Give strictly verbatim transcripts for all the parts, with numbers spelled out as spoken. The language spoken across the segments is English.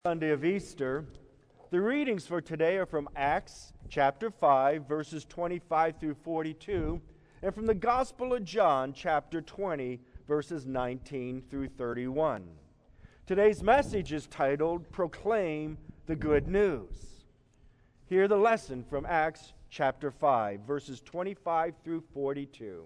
Sunday of Easter. The readings for today are from Acts chapter five, verses twenty-five through forty-two, and from the Gospel of John chapter twenty, verses nineteen through thirty-one. Today's message is titled, Proclaim the Good News. Hear the lesson from Acts chapter five, verses twenty-five through forty-two.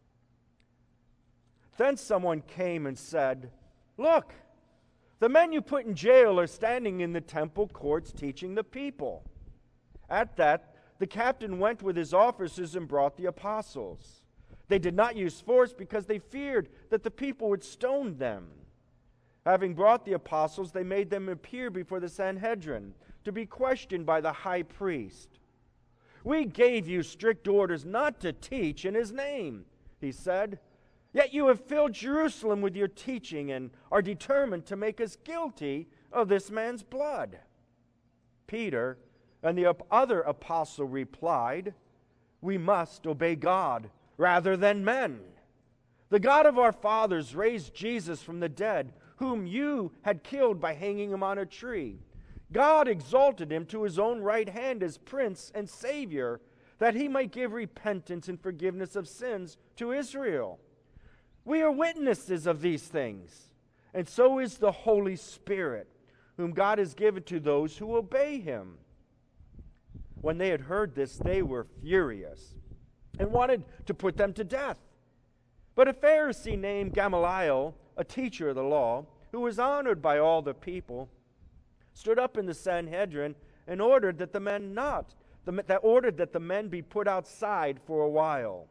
Then someone came and said, "Look, the men you put in jail are standing in the temple courts teaching the people." At that, the captain went with his officers and brought the apostles. They did not use force because they feared that the people would stone them. Having brought the apostles, they made them appear before the Sanhedrin to be questioned by the high priest. "We gave you strict orders not to teach in his name," he said. "Yet you have filled Jerusalem with your teaching and are determined to make us guilty of this man's blood." Peter and the other apostle replied, "We must obey God rather than men. The God of our fathers raised Jesus from the dead, whom you had killed by hanging him on a tree. God exalted him to his own right hand as Prince and Savior, that he might give repentance and forgiveness of sins to Israel. We are witnesses of these things, and so is the Holy Spirit, whom God has given to those who obey him." When they had heard this, they were furious and wanted to put them to death. But a Pharisee named Gamaliel, a teacher of the law, who was honored by all the people, stood up in the Sanhedrin and ordered that the men not that ordered that the men be put outside for a while.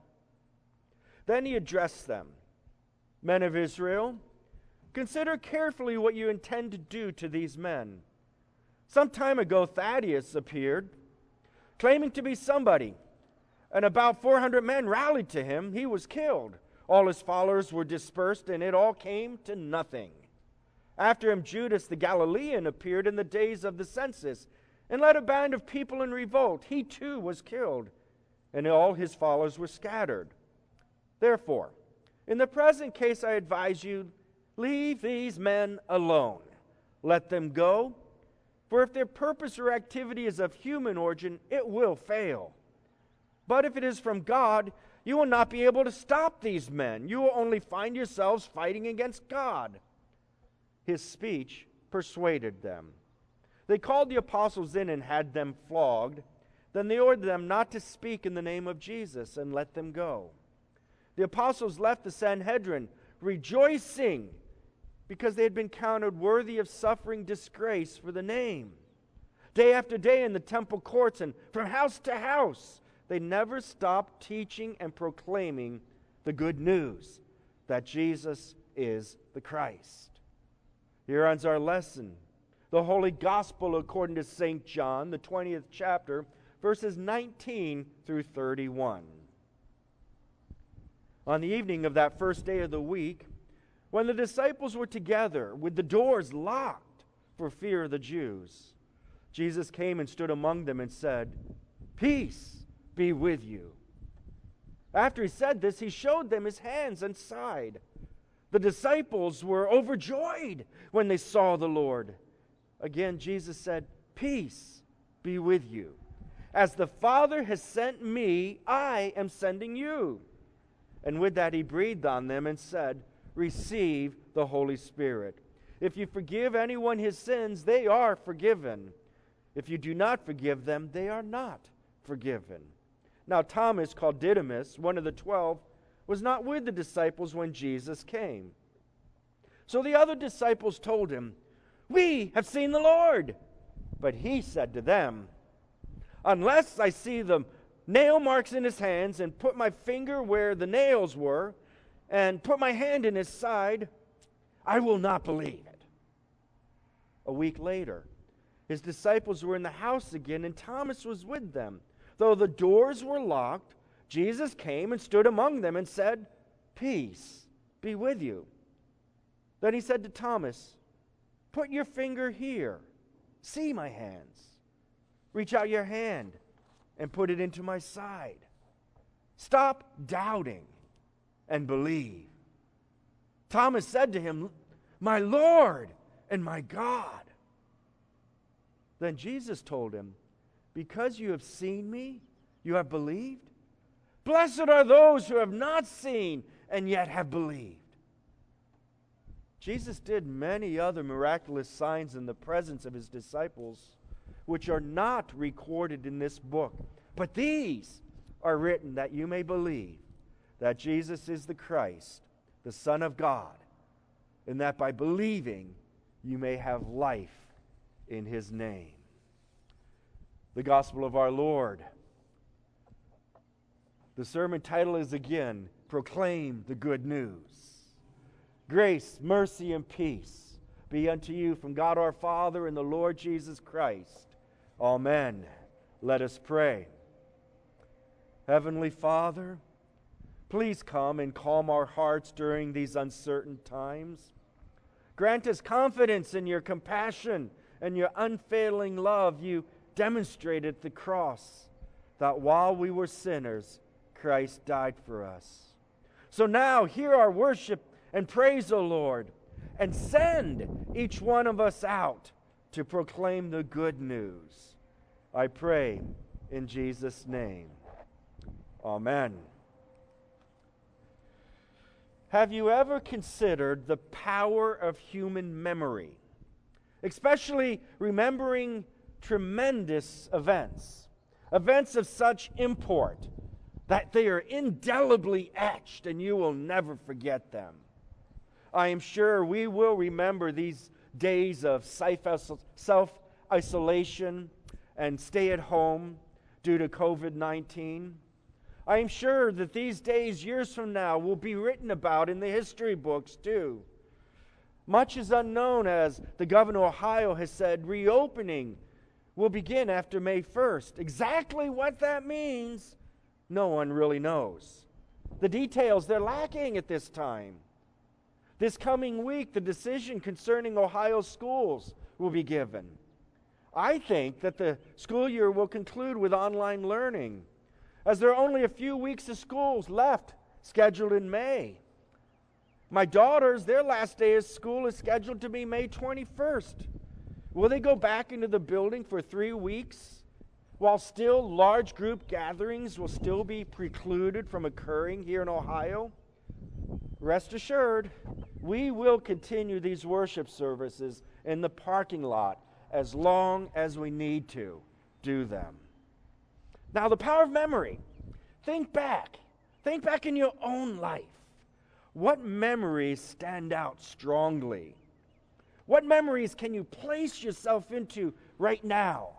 Then he addressed them. "Men of Israel, consider carefully what you intend to do to these men. Some time ago Thaddeus appeared, claiming to be somebody, and about four hundred men rallied to him. He was killed. All his followers were dispersed, and it all came to nothing. After him Judas the Galilean appeared in the days of the census, and led a band of people in revolt. He too was killed, and all his followers were scattered. Therefore, in the present case, I advise you, leave these men alone. Let them go, for if their purpose or activity is of human origin, it will fail. But if it is from God, you will not be able to stop these men. You will only find yourselves fighting against God." His speech persuaded them. They called the apostles in and had them flogged. Then they ordered them not to speak in the name of Jesus and let them go. The apostles left the Sanhedrin, rejoicing because they had been counted worthy of suffering disgrace for the name. Day after day in the temple courts and from house to house, they never stopped teaching and proclaiming the good news that Jesus is the Christ. Here ends our lesson. The Holy Gospel according to Saint John, the twentieth chapter, verses nineteen through thirty-one. On the evening of that first day of the week, when the disciples were together with the doors locked for fear of the Jews, Jesus came and stood among them and said, "Peace be with you." After he said this, he showed them his hands and side. The disciples were overjoyed when they saw the Lord. Again, Jesus said, "Peace be with you. As the Father has sent me, I am sending you." And with that he breathed on them and said, "Receive the Holy Spirit. If you forgive anyone his sins, they are forgiven. If you do not forgive them, they are not forgiven." Now Thomas, called Didymus, one of the twelve, was not with the disciples when Jesus came. So the other disciples told him, "We have seen the Lord." But he said to them, "Unless I see the nail marks in his hands, and put my finger where the nails were, and put my hand in his side, I will not believe it." A week later, his disciples were in the house again, and Thomas was with them. Though the doors were locked, Jesus came and stood among them and said, "Peace be with you." Then he said to Thomas, "Put your finger here. See my hands. Reach out your hand and put it into my side. Stop doubting and believe." Thomas said to him, "My Lord and my God." Then Jesus told him, because you have seen me, you have believed? Blessed are those who have not seen and yet have believed. Jesus did many other miraculous signs in the presence of his disciples, which are not recorded in this book. But these are written that you may believe that Jesus is the Christ, the Son of God, and that by believing you may have life in his name. The Gospel of our Lord. The sermon title is again, Proclaim the Good News. Grace, mercy, and peace be unto you from God our Father and the Lord Jesus Christ. Amen. Let us pray. Heavenly Father, please come and calm our hearts during these uncertain times. Grant us confidence in your compassion and your unfailing love you demonstrated at the cross, that while we were sinners, Christ died for us. So now hear our worship and praise, O Lord, and send each one of us out to proclaim the good news. I pray in Jesus' name. Amen. Have you ever considered the power of human memory, especially remembering tremendous events, events of such import that they are indelibly etched and you will never forget them? I am sure we will remember these days of self-isolation and stay at home due to covid nineteen. I am sure that these days, years from now, will be written about in the history books too. Much is unknown, as the governor of Ohio has said reopening will begin after May first. Exactly what that means, no one really knows. The details, they're lacking at this time. This coming week, the decision concerning Ohio schools will be given. I think that the school year will conclude with online learning, as there are only a few weeks of schools left scheduled in May. My daughters, their last day of school is scheduled to be May twenty-first. Will they go back into the building for three weeks, while still large group gatherings will still be precluded from occurring here in Ohio? Rest assured, we will continue these worship services in the parking lot as long as we need to do them. Now, the power of memory. Think back. Think back in your own life. What memories stand out strongly? What memories can you place yourself into right now?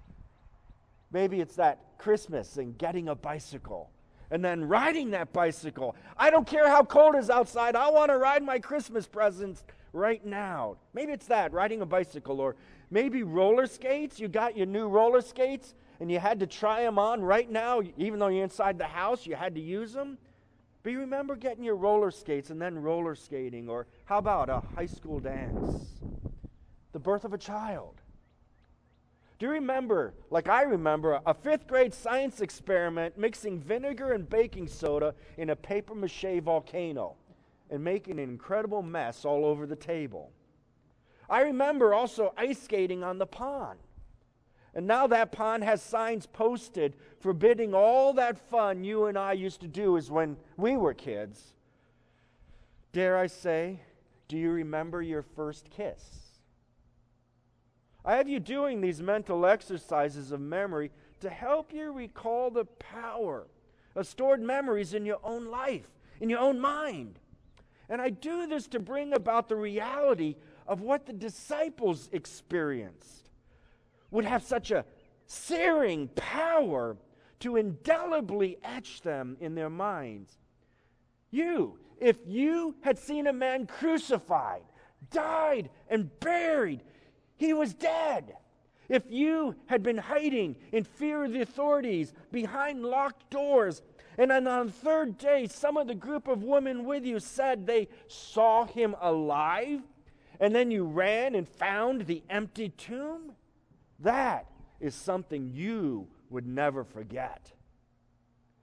Maybe it's that Christmas and getting a bicycle and then riding that bicycle. I don't care how cold it is outside. I want to ride my Christmas presents right now. Maybe it's that, riding a bicycle. Or maybe roller skates. You got your new roller skates and you had to try them on right now. Even though you're inside the house, you had to use them. But you remember getting your roller skates and then roller skating. Or how about a high school dance? The birth of a child. Do you remember, like I remember, a fifth grade science experiment mixing vinegar and baking soda in a paper mache volcano and making an incredible mess all over the table? I remember also ice skating on the pond. And now that pond has signs posted forbidding all that fun you and I used to do as when we were kids. Dare I say, do you remember your first kiss? I have you doing these mental exercises of memory to help you recall the power of stored memories in your own life, in your own mind. And I do this to bring about the reality of what the disciples experienced would have such a searing power to indelibly etch them in their minds. You, if you had seen a man crucified, died, and buried, he was dead. If you had been hiding in fear of the authorities behind locked doors, and then on the third day, some of the group of women with you said they saw him alive, and then you ran and found the empty tomb, that is something you would never forget.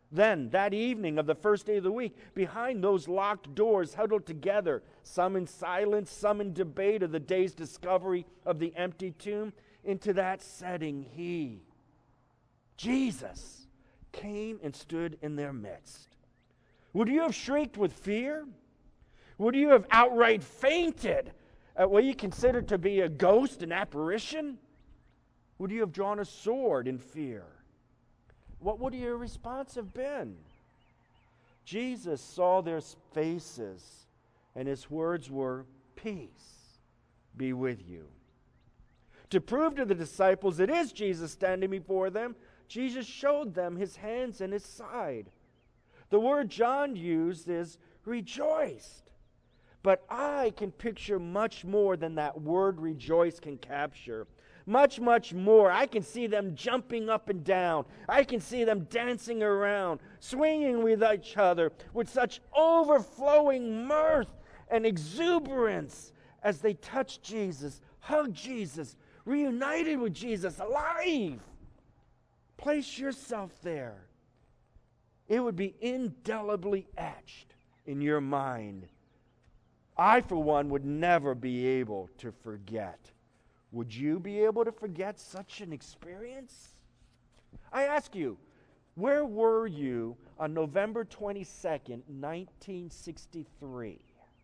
Then, that evening of the first day of the week, behind those locked doors, huddled together, some in silence, some in debate of the day's discovery of the empty tomb, into that setting, he, Jesus, came and stood in their midst. Would you have shrieked with fear? Would you have outright fainted at what you consider to be a ghost, an apparition? Would you have drawn a sword in fear? What would your response have been? Jesus saw their faces, and his words were, "Peace be with you." To prove to the disciples it is Jesus standing before them, Jesus showed them his hands and his side. The word John used is rejoiced. But I can picture much more than that word rejoice can capture. Much, much more. I can see them jumping up and down. I can see them dancing around, swinging with each other with such overflowing mirth and exuberance as they touched Jesus, hugged Jesus, reunited with Jesus, alive. Place yourself there. It would be indelibly etched in your mind. I, for one, would never be able to forget. Would you be able to forget such an experience? I ask you, where were you on November twenty-second, nineteen sixty-three?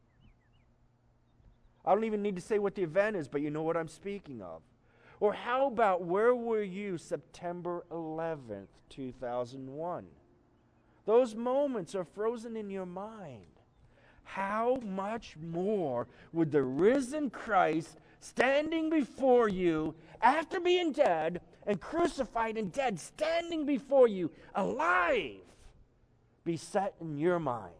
I don't even need to say what the event is, but you know what I'm speaking of. Or how about where were you September eleventh, two thousand one? Those moments are frozen in your mind. How much more would the risen Christ standing before you after being dead and crucified and dead, standing before you alive, be set in your mind?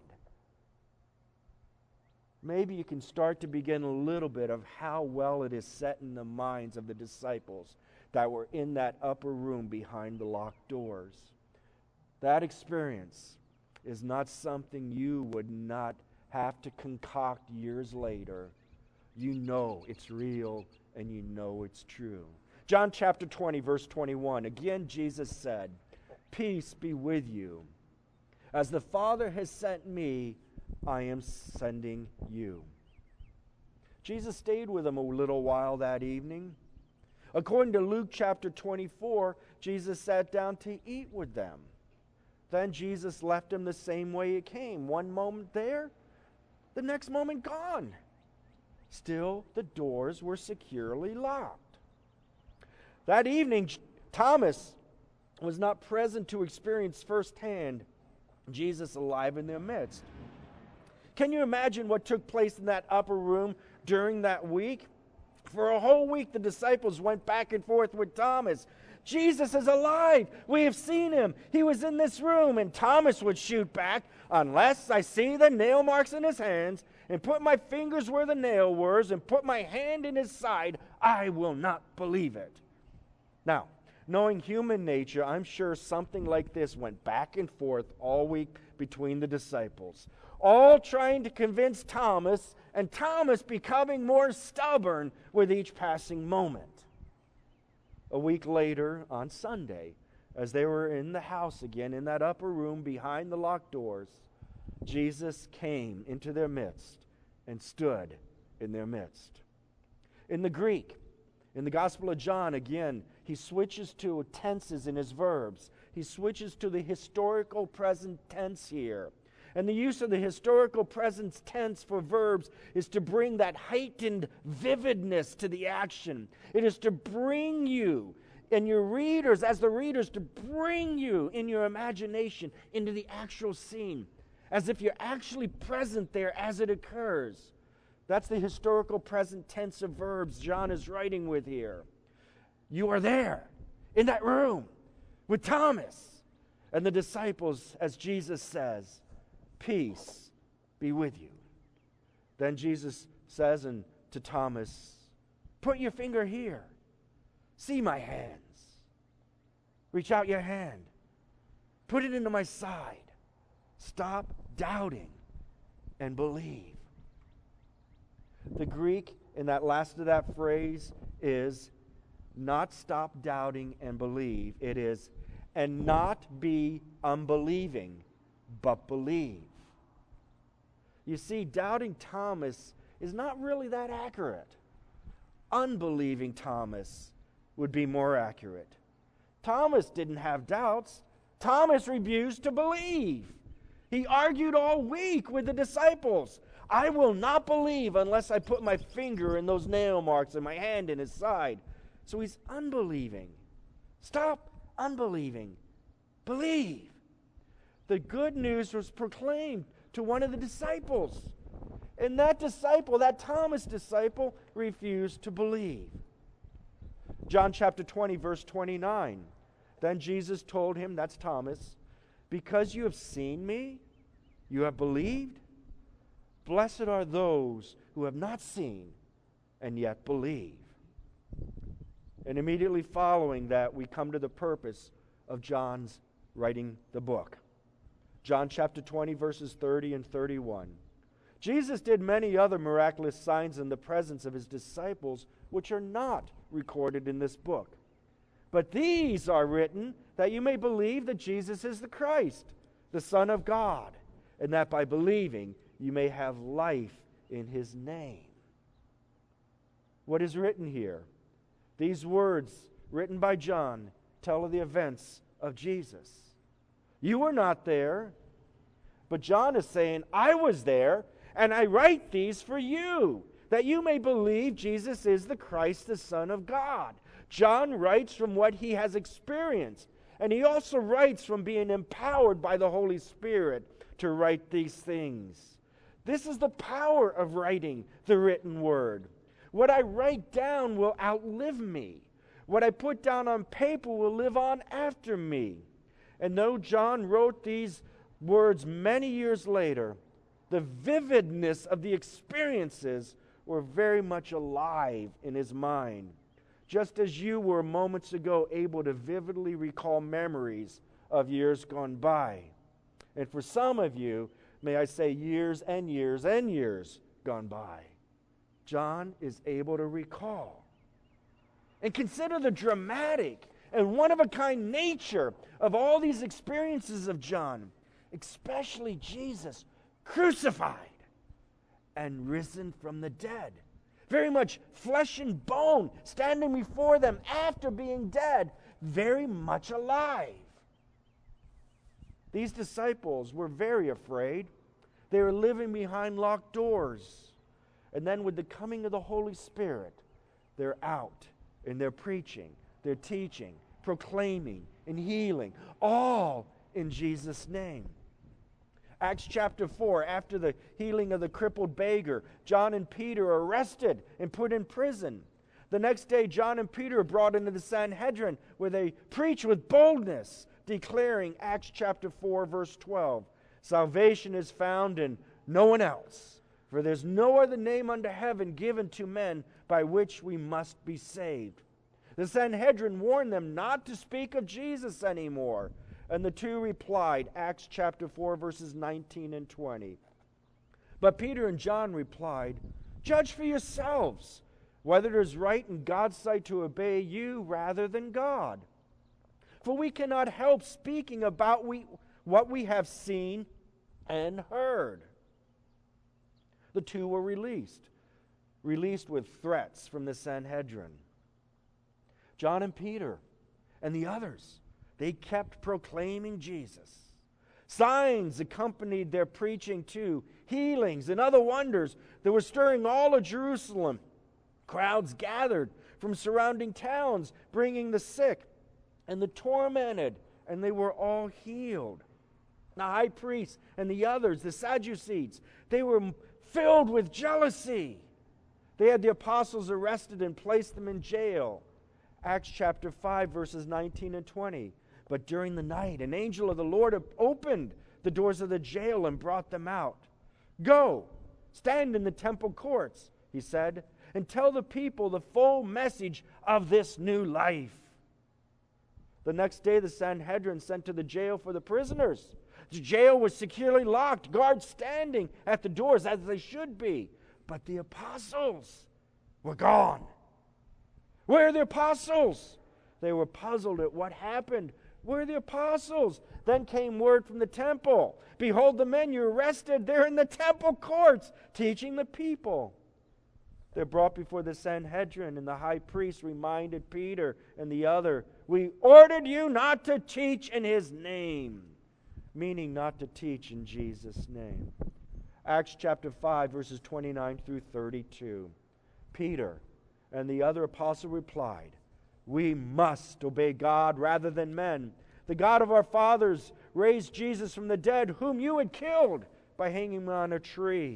Maybe you can start to begin a little bit of how well it is set in the minds of the disciples that were in that upper room behind the locked doors. That experience is not something you would not have to concoct years later. You know it's real and you know it's true. John chapter twenty, verse twenty-one. Again, Jesus said, "Peace be with you. As the Father has sent me, I am sending you." Jesus stayed with them a little while that evening. According to Luke chapter twenty-four, Jesus sat down to eat with them. Then Jesus left them the same way he came. One moment there, the next moment gone. Still, the doors were securely locked. That evening, Thomas was not present to experience firsthand Jesus alive in their midst. Can you imagine what took place in that upper room during that week? For a whole week, the disciples went back and forth with Thomas. Jesus is alive. We have seen him. He was in this room. And Thomas would shoot back, "Unless I see the nail marks in his hands and put my fingers where the nail was and put my hand in his side, I will not believe it." Now, knowing human nature, I'm sure something like this went back and forth all week between the disciples, all trying to convince Thomas, and Thomas becoming more stubborn with each passing moment. A week later, on Sunday, as they were in the house again, in that upper room behind the locked doors, Jesus came into their midst and stood in their midst. In the Greek, in the Gospel of John, again, he switches to tenses in his verbs. He switches to the historical present tense here. And the use of the historical present tense for verbs is to bring that heightened vividness to the action. It is to bring you and your readers, as the readers, to bring you in your imagination into the actual scene, as if you're actually present there as it occurs. That's the historical present tense of verbs John is writing with here. You are there, in that room, with Thomas and the disciples, as Jesus says, "Peace be with you." Then Jesus says and to Thomas, "Put your finger here. See my hands. Reach out your hand. Put it into my side. Stop doubting and believe." The Greek in that last of that phrase is not stop doubting and believe. It is and not be unbelieving, but believe. You see, doubting Thomas is not really that accurate. Unbelieving Thomas would be more accurate. Thomas didn't have doubts. Thomas refused to believe. He argued all week with the disciples. I will not believe unless I put my finger in those nail marks and my hand in his side. So he's unbelieving. Stop unbelieving. Believe. The good news was proclaimed to one of the disciples. And that disciple, that Thomas disciple, refused to believe. John chapter twenty, verse twenty-nine. Then Jesus told him, that's Thomas, because you have seen me, you have believed. Blessed are those who have not seen and yet believe. And immediately following that, we come to the purpose of John's writing the book. John chapter twenty, verses thirty and thirty-one. Jesus did many other miraculous signs in the presence of his disciples, which are not recorded in this book. But these are written that you may believe that Jesus is the Christ, the Son of God, and that by believing you may have life in his name. What is written here? These words, written by John, tell of the events of Jesus. You were not there, but John is saying, I was there, and I write these for you, that you may believe Jesus is the Christ, the Son of God. John writes from what he has experienced, and he also writes from being empowered by the Holy Spirit to write these things. This is the power of writing the written word. What I write down will outlive me. What I put down on paper will live on after me. And though John wrote these words many years later, the vividness of the experiences were very much alive in his mind, just as you were moments ago able to vividly recall memories of years gone by. And for some of you, may I say years and years and years gone by, John is able to recall. And consider the dramatic and one-of-a-kind nature of all these experiences of John, especially Jesus crucified and risen from the dead. Very much flesh and bone, standing before them after being dead, very much alive. These disciples were very afraid. They were living behind locked doors. And then with the coming of the Holy Spirit, they're out and they're preaching, they're teaching, proclaiming, and healing, all in Jesus' name. Acts chapter four, after the healing of the crippled beggar, John and Peter are arrested and put in prison. The next day, John and Peter are brought into the Sanhedrin, where they preach with boldness, declaring, Acts chapter four, verse twelve, salvation is found in no one else, for there's no other name under heaven given to men by which we must be saved. The Sanhedrin warned them not to speak of Jesus anymore. And the two replied, Acts chapter four, verses nineteen and twenty. But Peter and John replied, judge for yourselves whether it is right in God's sight to obey you rather than God. For we cannot help speaking about we, what we have seen and heard. The two were released, released with threats from the Sanhedrin. John and Peter and the others, they kept proclaiming Jesus. Signs accompanied their preaching too, healings and other wonders that were stirring all of Jerusalem. Crowds gathered from surrounding towns, bringing the sick and the tormented, and they were all healed. The high priest and the others, the Sadducees, they were filled with jealousy. They had the apostles arrested and placed them in jail. Acts chapter five, verses nineteen and twenty. But during the night, an angel of the Lord opened the doors of the jail and brought them out. Go, stand in the temple courts, he said, and tell the people the full message of this new life. The next day, the Sanhedrin sent to the jail for the prisoners. The jail was securely locked, guards standing at the doors as they should be. But the apostles were gone. Where are the apostles? They were puzzled at what happened Where are the apostles? Then came word from the temple. Behold, the men you arrested, they're in the temple courts, teaching the people. They're brought before the Sanhedrin, and the high priest reminded Peter and the other, we ordered you not to teach in his name, meaning not to teach in Jesus' name. Acts chapter five, verses twenty-nine through thirty-two. Peter and the other apostle replied, we must obey God rather than men. The God of our fathers raised Jesus from the dead, whom you had killed by hanging him on a tree.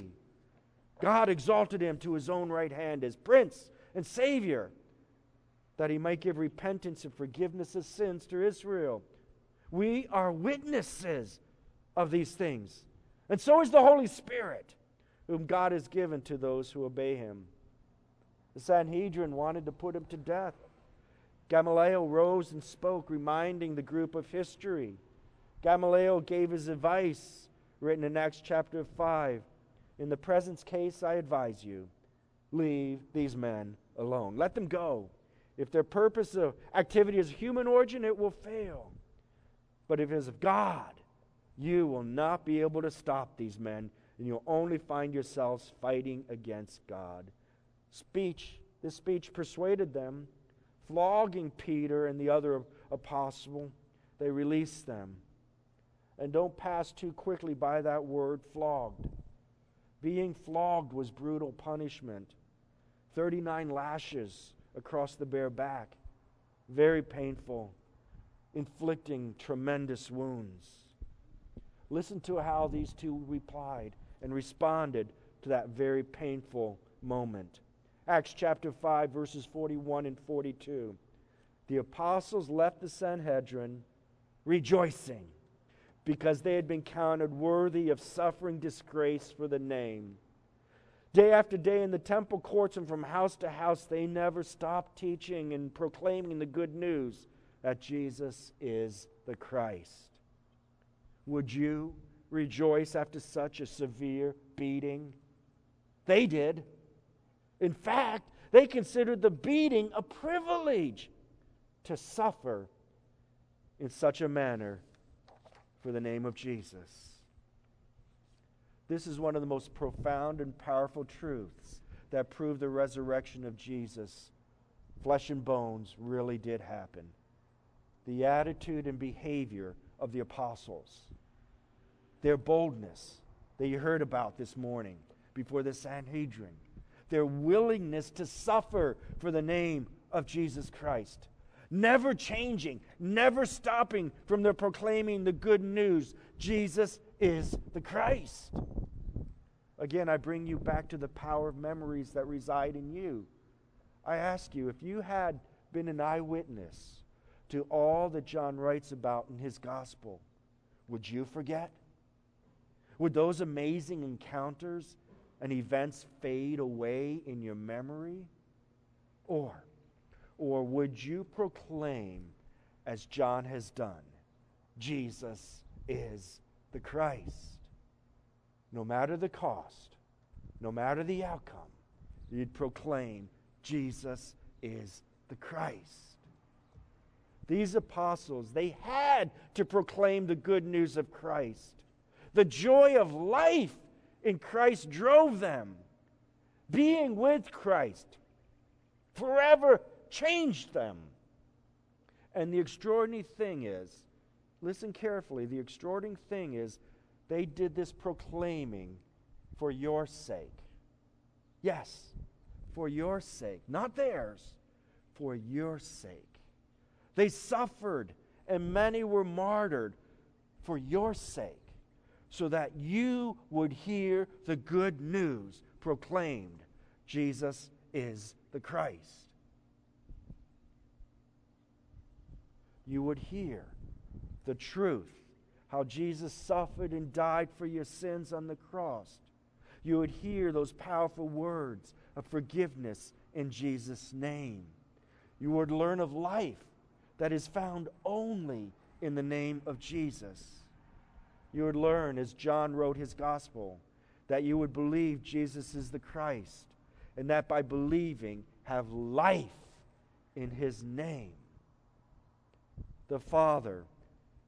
God exalted him to his own right hand as Prince and Savior, that he might give repentance and forgiveness of sins to Israel. We are witnesses of these things, and so is the Holy Spirit, whom God has given to those who obey him. The Sanhedrin wanted to put him to death. Gamaliel rose and spoke, reminding the group of history. Gamaliel gave his advice, written in Acts chapter five. In the present case, I advise you, leave these men alone. Let them go. If their purpose of activity is human origin, it will fail. But if it is of God, you will not be able to stop these men, and you'll only find yourselves fighting against God. Speech, this speech persuaded them. Flogging Peter and the other apostle, they released them. And don't pass too quickly by that word, flogged. Being flogged was brutal punishment. thirty-nine lashes across the bare back. Very painful, inflicting tremendous wounds. Listen to how these two replied and responded to that very painful moment. Acts chapter five, verses forty-one and forty-two. The apostles left the Sanhedrin rejoicing because they had been counted worthy of suffering disgrace for the name. Day after day in the temple courts and from house to house, they never stopped teaching and proclaiming the good news that Jesus is the Christ. Would you rejoice after such a severe beating? They did. In fact, they considered the beating a privilege to suffer in such a manner for the name of Jesus. This is one of the most profound and powerful truths that prove the resurrection of Jesus. Flesh and bones really did happen. The attitude and behavior of the apostles, their boldness that you heard about this morning before the Sanhedrin, their willingness to suffer for the name of Jesus Christ, never changing, never stopping from their proclaiming the good news. Jesus is the Christ. Again, I bring you back to the power of memories that reside in you. I ask you, if you had been an eyewitness to all that John writes about in his gospel, would you forget? Would those amazing encounters and events fade away in your memory? Or, or would you proclaim, as John has done, Jesus is the Christ? No matter the cost, no matter the outcome, you'd proclaim Jesus is the Christ. These apostles, they had to proclaim the good news of Christ. The joy of life in Christ drove them. Being with Christ forever changed them. And the extraordinary thing is, listen carefully, the extraordinary thing is they did this proclaiming for your sake. Yes, for your sake, not theirs, for your sake. They suffered, and many were martyred for your sake, so that you would hear the good news proclaimed. Jesus is the Christ. You would hear the truth, how Jesus suffered and died for your sins on the cross. You would hear those powerful words of forgiveness in Jesus' name. You would learn of life that is found only in the name of Jesus. You would learn, as John wrote his gospel, that you would believe Jesus is the Christ, and that by believing have life in his name. The Father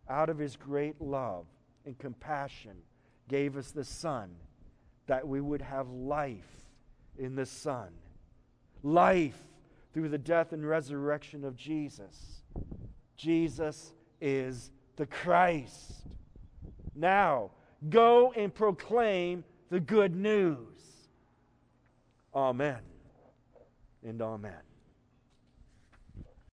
out of his great love and compassion, gave us the Son, that we would have life in the Son. Life through the death and resurrection of Jesus. Jesus is the Christ. Now, go and proclaim the good news. Amen and amen.